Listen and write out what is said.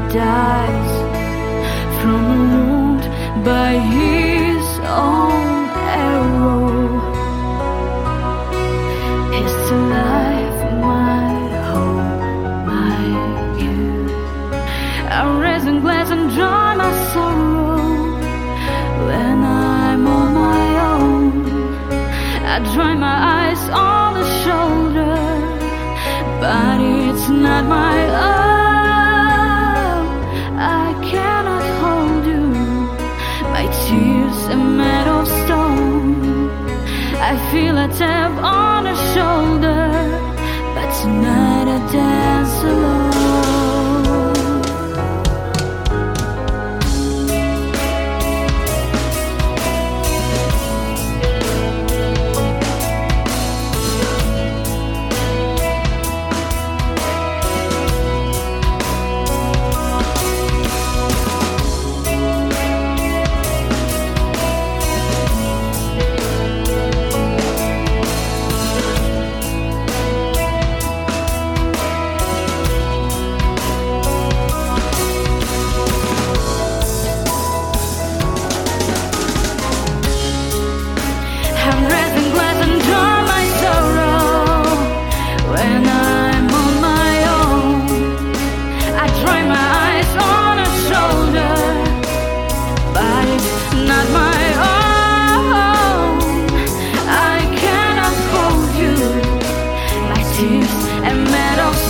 dies from a wound by his own arrow. Is to life my hope, my youth. I raise a glass and dry my sorrow when I'm on my own. I dry my eyes on the shoulder, but it's not my own. I cannot hold you. My tears are made of stone. I feel a tap on the shoulder, but tonight I dance alone. I'm raising glass and dry my sorrow when I'm on my own. I dry my eyes on a shoulder, but it's not my own. I cannot hold you. My tears are made of